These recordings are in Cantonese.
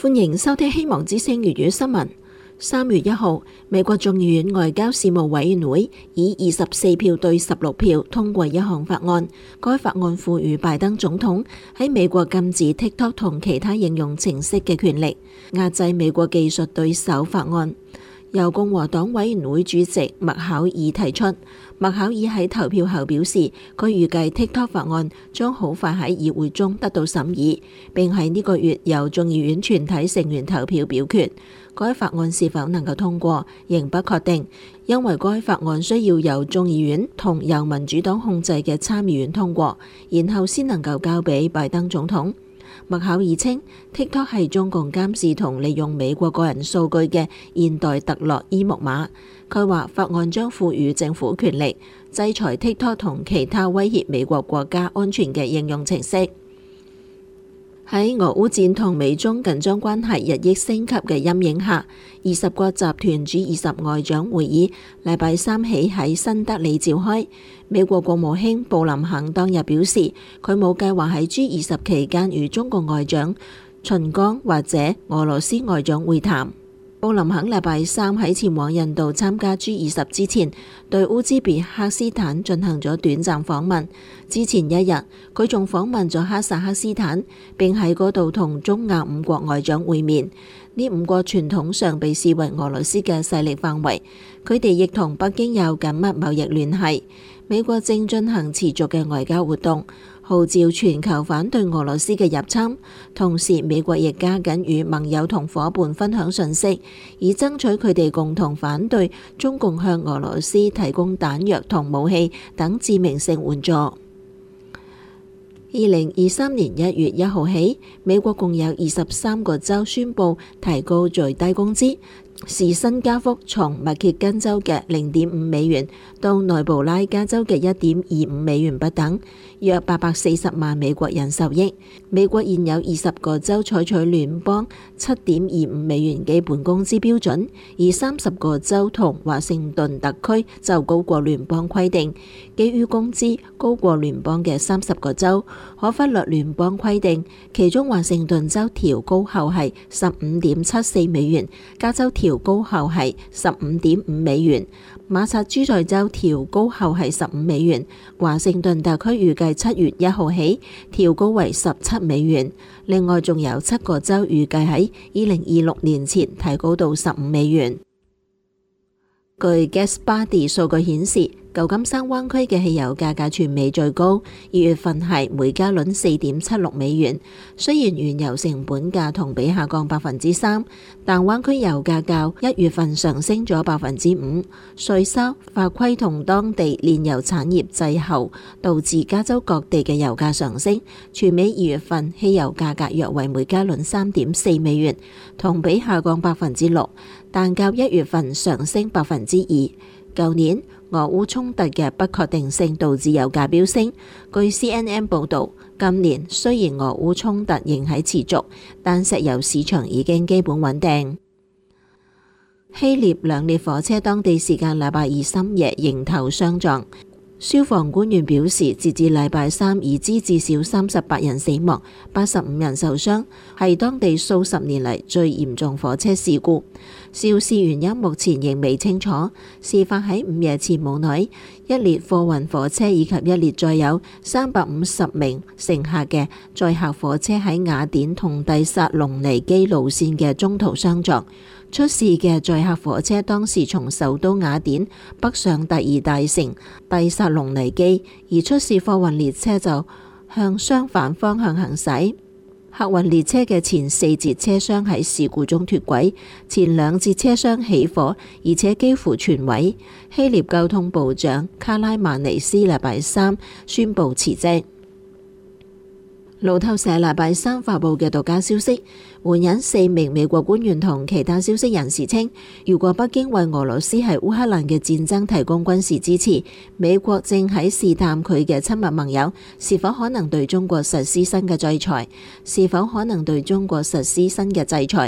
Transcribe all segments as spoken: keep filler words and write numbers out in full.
歡迎收聽希望之聲粵語新聞。三月一號，美國眾議院外交事務委員會以二十四票對十六票通過一項法案，該法案賦予拜登總統喺美國禁止 TikTok 同其他應用程式嘅權力，壓制美國技術對手法案。由共和黨委員會主席麥考爾提出。麥考爾喺投票後表示，佢預計 TikTok 法案將好快喺議會中得到審議，並喺呢個月由眾議院全體成員投票表決。該法案是否能夠通過仍不確定，因為該法案需要由眾議院同由民主黨控制嘅參議院通過，然後先能夠交俾拜登總統。麥考爾稱 TikTok 係中共監視同利用美國個人數據嘅現代特洛伊木馬。佢話法案將賦予政府權力制裁 TikTok 同其他威脅美國國家安全嘅應用程式。喺俄烏戰同美中緊張關係日益升級嘅陰影下，二十國集團 G 二十外長會議禮拜三起喺新德里召開。美國國務卿布林肯當日表示，佢冇計劃喺 G 二十期間與中國外長秦剛或者俄羅斯外長會談。布林肯禮拜三喺前往印度參加 G 二十之前，對烏茲別克斯坦進行咗短暫訪問。之前一日，佢仲訪問咗哈薩克斯坦，並喺嗰度同中亞五國外長會面。呢五國傳統上被視為俄羅斯嘅勢力範圍，佢哋亦同北京有緊密貿易聯繫。美國正進行持續嘅外交活動，號召全球反對俄羅斯嘅入侵，同時美國亦加緊與盟友同夥伴分享信息，以爭取佢哋共同反對中共向俄羅斯提供彈藥同武器等致命性援助。二零二三年一月一號起，美國共有二十三個州宣布提高最低工資，時薪加幅從密歇根州嘅零點五美元到內布拉加州嘅一點二五美元不等，約八百四十萬美國人受益。美國現有二十個州採取聯邦七點二五美元基本工資標準，而三十個州同華盛頓特區就高過聯邦規定。基於工資高過聯邦嘅三十個州，可忽略聯邦規定，其中華盛頓州調高後係十五點七四美元，加州調高後係十五點五美元，馬薩諸塞州調高後係十五美元，華盛頓特區預計七月一號起調高為十七美元。另外仲有七個州預計喺二零二六年前提高到十五美元。據 GasBuddy 數據顯示，舊金山灣區嘅汽油價格全美最高，二月份係每加侖四點七六美元。雖然原油成本價同比下降百分之三，但灣區油價較一月份上升咗百分之五。稅收、法規同當地煉油產業滯後，導致加州各地嘅油價上升。全美二月份汽油價格約為每加侖三點四美元，同比下降百分之六，但較一月份上升百分之二。舊年俄烏衝突嘅不確定性導致油價飆升。據 C N N 報導，今年雖然俄烏衝突仍喺持續，但石油市場已經基本穩定。希臘兩列火車當地時間禮拜二深夜迎頭相撞。消防官員表示，截至禮拜三已知至少三十八人死亡，八十五人受傷，係當地數十年嚟最嚴重火車事故。肇事原因目前仍未清楚。事發喺午夜前冇耐，一列貨運火車以及一列載有三百五十名乘客嘅載客火車喺雅典同蒂薩隆尼基路線嘅中途相撞。出事嘅載客火車當時從首都雅典北上第二大城蒂薩隆尼基，而出事貨運列車就向相反方向行駛。客運列車嘅前四節車廂喺事故中脫軌，前兩節車廂起火，而且幾乎全毀。希臘交通部長卡拉曼尼斯禮拜三宣布辭職。路透社禮拜三發佈嘅獨家消息，援引四名美國官員同其他消息人士稱，如果北京為俄羅斯喺烏克蘭嘅戰爭提供軍事支持，美國正喺試探佢嘅親密盟友是否可能對中國實施新嘅制裁，是否可能對中國實施新嘅制裁。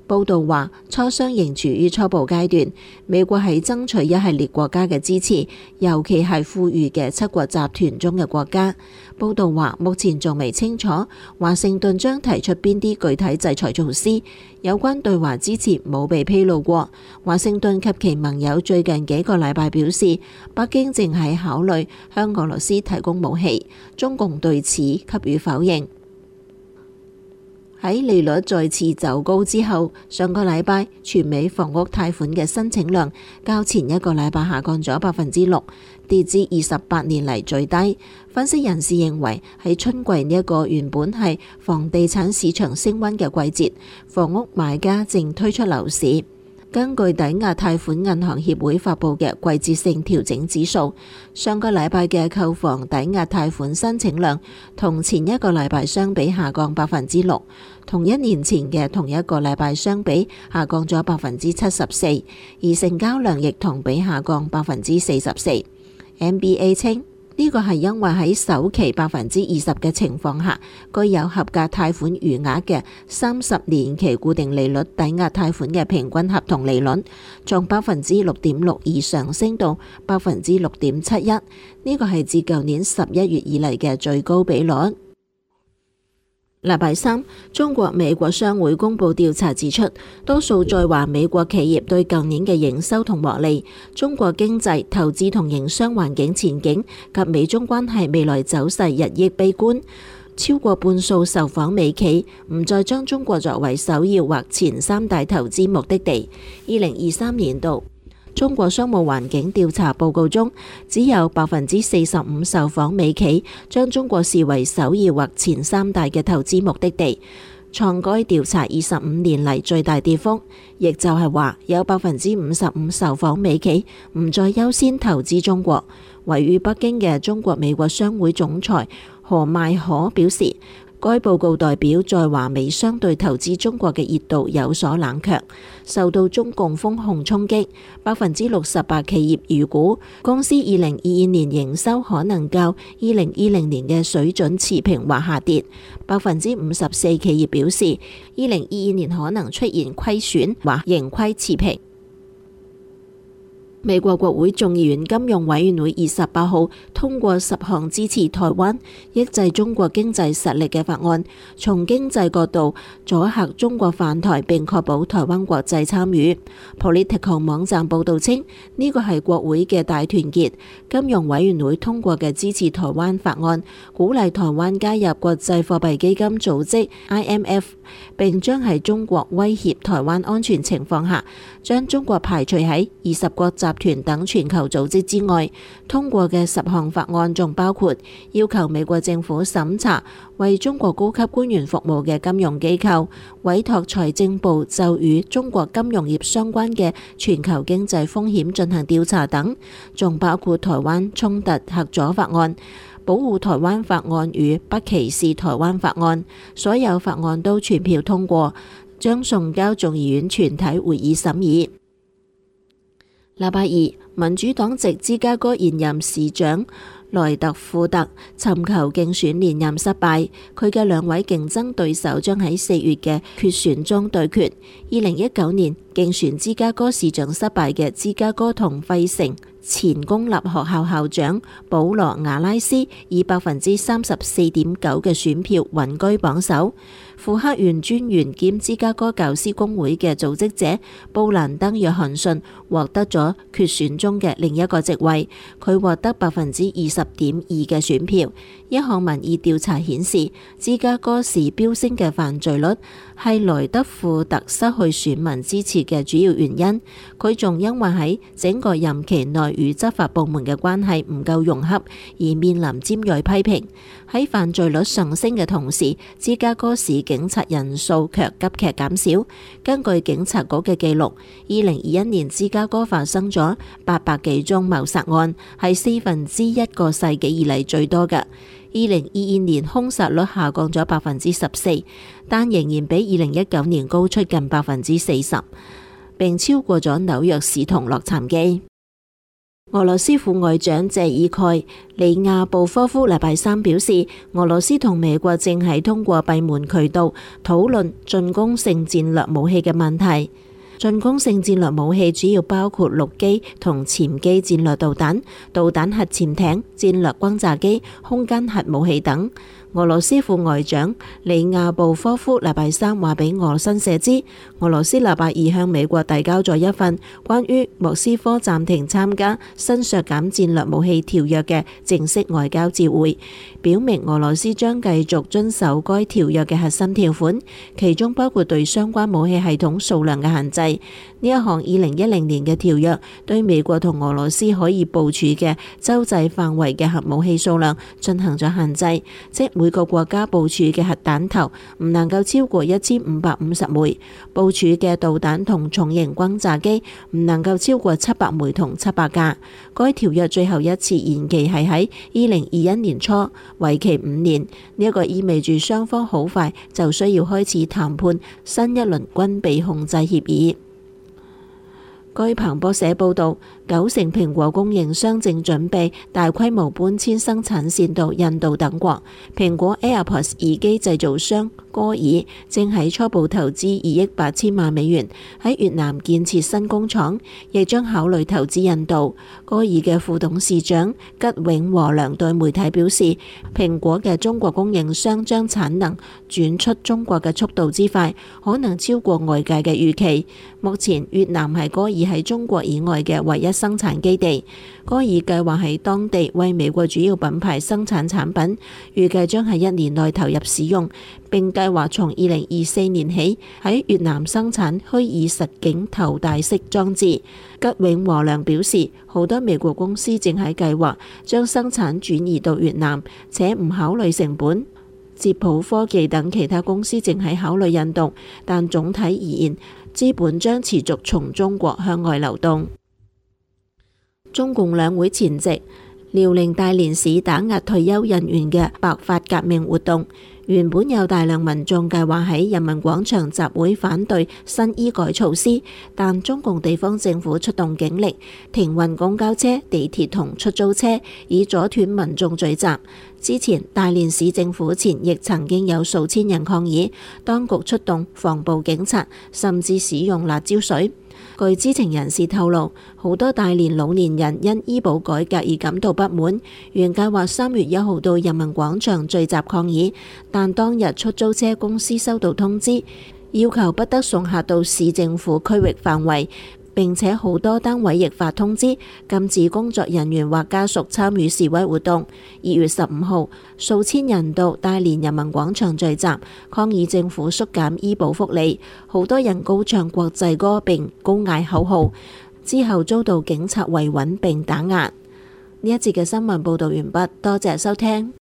報道話，磋商仍處於初步階段，美國喺爭取一系列國家嘅支持，尤其係富裕嘅七國集團中嘅國家。報道話，目前仲未清楚華盛頓將提出邊啲具體制裁措施，有關對華支持冇被披露過。華盛頓及其盟友最近幾個禮拜表示，北京正喺考慮向俄羅斯提供武器，中共對此給予否認。喺利率再次走高之後，上個禮拜全美房屋貸款嘅申請量較前一個禮拜下降咗百分之六，跌至二十八年嚟最低。分析人士認為，喺春季呢一個原本係房地產市場升溫嘅季節，房屋買家正推出樓市。根據抵押貸款銀行協會發佈嘅季節性調整指數，上個禮拜嘅購房抵押貸款申請量同前一個禮拜相比下降百分之六，同一年前嘅同一個禮拜相比下降咗百分之七十四，而成交量亦同比下降百分之四十四。M B A 稱，呢個係因為喺首期百分之二十嘅情況下，具有合格貸款餘額嘅三十年期固定利率抵押貸款嘅平均合同利率從百分之六點六二上升到百分之六點七一，呢個係自舊年十一月以嚟嘅最高比率。禮拜三，中國美國商會公佈調查指出，多數在華美國企業對舊年嘅營收同獲利、中國經濟、投資同營商環境前景及美中關係未來走勢日益悲觀。超過半數受訪美企唔再將中國作為首要或前三大投資目的地。二零二三年度中國商務環境調查報告中，只有百分之四十五受訪美企將中國視為首要或前三大嘅投資目的地，創該調查二十五年嚟最大跌幅。亦就係話，有百分之五十五受訪美企唔再優先投資中國。位於北京嘅中國美國商會總裁何邁可表示，該報告代表在華美商對投資中國嘅熱度有所冷卻，受到中共封控衝擊。百分之六十八企業預估公司二零二二年營收可能較二零二零年嘅水準持平或下跌。百分之五十四企業表示，二零二二年可能出現虧損或盈虧持平。美國國會眾議院金融委員會二十八號通過十項支持台灣、抑制中國經濟實力嘅法案，從經濟角度阻嚇中國犯台並確保台灣國際參與。Political 網站報導稱，呢個係國會嘅大團結，金融委員會通過嘅支持台灣法案，鼓勵台灣加入國際貨幣基金組織 I M F， 並將喺中國威脅台灣安全情況下，將中國排除喺二十國集團等全球組織之外。通過嘅十項法案仲包括要求美國政府審查為中國高級官員服務嘅金融機構，委託財政部就與中國金融業相關嘅全球經濟風險進行調查等，仲包括台灣衝突合作法案、保護台灣法案與不歧視台灣法案。所有法案都全票通過，將送交眾議院全體會議審議。禮拜二，民主黨籍芝加哥現任市長萊特富特尋求競選連任失敗，佢嘅兩位競爭對手將喺四月嘅決選中對決。二零一九年競選芝加哥市長失敗嘅芝加哥同費城前公立學校校長保羅瓦拉斯以百分之三十四點九嘅選票穩居榜首。庫克縣專員兼芝加哥教師工會嘅組織者布蘭登約翰遜獲得咗決選中嘅另一個席位，佢獲得百分之二十點二嘅選票。一項民意調查顯示，芝加哥市飆升嘅犯罪率係萊特富特失去選民支持嘅主要原因。佢仲因為喺整個任期內與執法部門嘅關係唔夠融洽而面臨尖銳批評。喺犯罪率上升嘅同時，芝加哥市警察人數卻急劇減少。根據警察局嘅記錄，二零二一年芝加哥發生咗八百幾宗謀殺案，係四分之一個世紀以嚟最多嘅。二零二二年兇殺率下降咗百分之十四，但仍然比二零一九年高出近百分之四十，並超過咗紐約市同洛杉磯。 俄羅斯副外長謝爾蓋里亞布科夫禮拜三表示，俄羅斯同美國正係通過閉門渠道討論進攻性戰略武器嘅問題。進攻性戰略武器主要包括陸基同潛機戰略導彈、導彈核潛艇、戰略轟炸機、空間核武器等。俄羅斯副外長里亞布科夫禮拜三話俾俄新社知，俄羅斯禮拜二向美國遞交咗一份關於莫斯科暫停參加新削減戰略武器條約嘅正式外交照會，表明俄羅斯將繼續遵守該條約嘅核心條款，其中包括對相關武器系統數量嘅限制。呢一項二零一零年嘅條約對美國同俄羅斯可以部署嘅洲際範圍嘅核武器數量進行咗限制，即每個國家部署嘅核彈頭唔能夠超過一千五百五十枚，部署嘅導彈同重型轟炸機唔能夠超過七百枚同七百架。該條約最後一次延期係喺二零二一年初，為期五年。呢一個意味住雙方好快就需要開始談判新一輪軍備控制協議。據彭博社報導，九成蘋果供應商正準備大規模搬遷生產線到印度等國。蘋果 AirPods 耳機製造商歌爾正喺初步投資二億八千萬美元喺越南建設新工廠，亦將考慮投資印度。歌爾嘅副董事長吉永和良對媒體表示，蘋果嘅中國供應商將產能轉出中國嘅速度之快，可能超過外界嘅預期。目前越南係歌爾喺中國以外嘅唯一生產基地。歌爾計劃喺當地為美國主要品牌生產產品，預計將喺一年內投入使用，並計劃從二零二四年起喺越南生產虛擬實境頭戴式裝置。吉永和良表示，好多美國公司正喺計劃將生產轉移到越南，且唔考慮成本。捷普科技等其他公司正喺考慮印度，但總體而言，資本將持續從中國向外流動。中共兩會前夕，遼寧大連市打壓退休人員嘅白髮革命活動，原本有大量民眾計劃喺人民廣場集會反對新醫改措施，但中共地方政府出動警力，停運公交車、地鐵同出租車，以阻斷民眾聚集。之前大連市政府前亦曾經有數千人抗議，當局出動防暴警察，甚至使用辣椒水。據知情人士透露，好多大連老年人因醫保改革而感到不滿，原計劃三月一號到人民廣場聚集抗議，但當日出租車公司收到通知，要求不得送客到市政府區域範圍。並且好多單位亦發通知，禁止工作人員或家屬參與示威活動。二月十五號，數千人到大連人民廣場聚集，抗議政府縮減醫保福利。好多人高唱國際歌並高嗌口號，之後遭到警察圍揾並打壓。呢一節嘅新聞報道完畢，多謝收聽。